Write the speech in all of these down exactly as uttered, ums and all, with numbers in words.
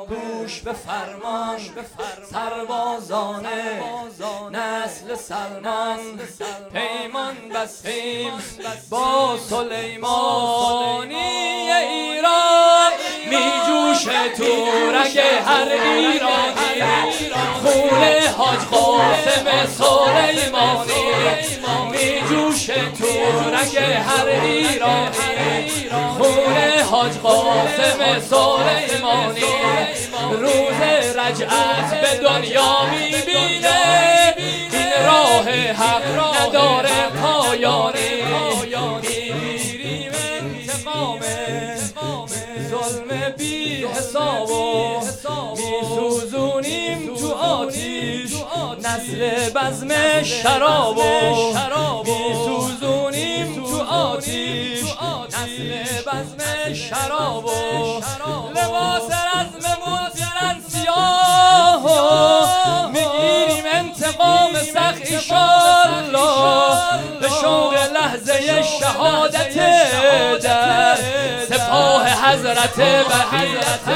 گوش به فرمان سربازان نسل سلمان پیمان بستیم با سلیمانی ایران می جوشه تو رگ هر ایرانی خون حاج قاسم سلیمانی می جوشه تو رگ هر ایرانی خون حاج قاسم سلیمانی روز رجعت به دنیا میبینه این راه حق نداره پایانی میگیریم انتقام ظلم بی حساب و میسوزونیم تو آتیش نسل بزم شراب و میسوزونیم تو آتیش نسل بزم شراب و لباس رزممون زرن سیاه میگیریم انتقام سخت ایشالله به شوق لحظه شهادت در سپاه حضرت بقیت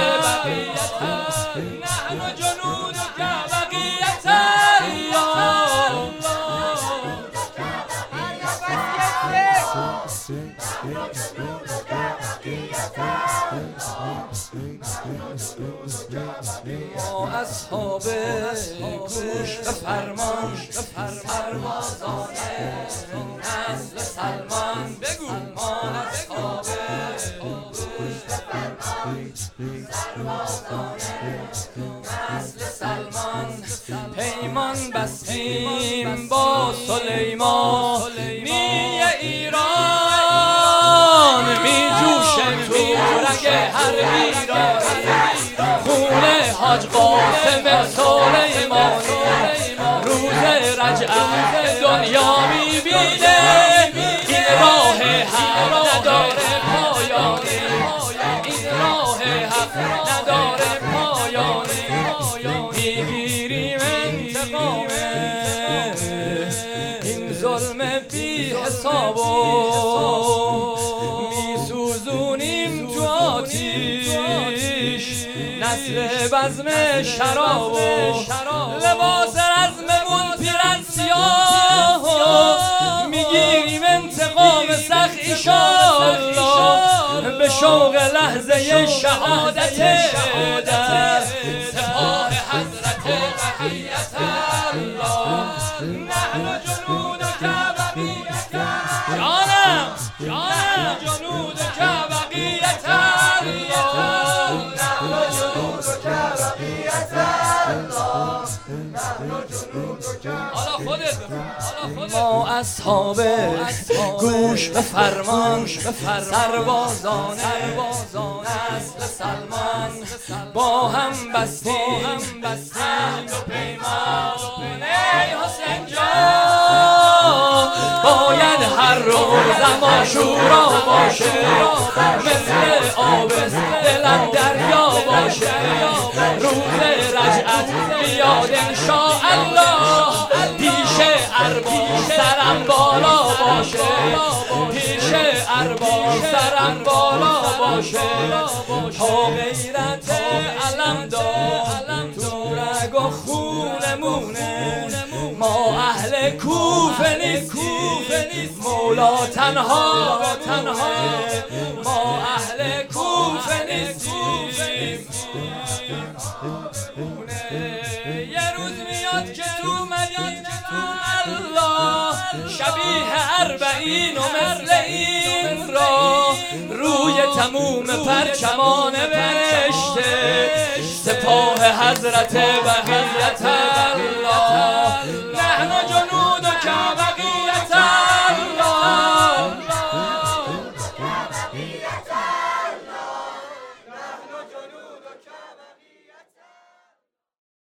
نحن جنود که بقیت ما اصحاب گوش به فرمان سربازان نسل سلمان بگو ما اصحاب گوش به فرمان سربازان نسل سلمان پیمان بستیم با سلیمانی ایران می جوشه تو رگ هر ایرانی خون حاج قاسم سلیمانی روز رجعت دنیا میبینه این راه حق نداره پایانی این راه حق نداره پایانی میگیریم انتقام این ظلم بی حساب و میسوزونیم تو آتیش نسل بزم شراب و لباس رزممون پیرن سیاه میگیریم انتقام سخت ایشالله به شوق لحظه شهادت در سپاه حضرت بقیت الله نحن جنود که بقیت جانم جانم جنود که بقیت الله نحن جنود که بقیت الله نحن جنود که حالا خودت ما اصحاب گوش به فرمان سربازان نسل سلمان با هم بستیم و پیمان ای حسین جان باید هر روز عاشورا باشه مثل آبست دلم دریا باشه روز رجعت بیاد انشاءالله پیش ارباب سرم بالا باشه پیش ارباب سرم بالا باشه تا غیرت علم دار تو رگ و خونمونه ما اهل کوفه نیستیم مولا تنها تنها ما اهل کوفه نیستیم یه روز میاد که تو مدینه الله شبیه اربعین و مثل این را روی تموم پرچمان برشته سپاه حضرت بقیت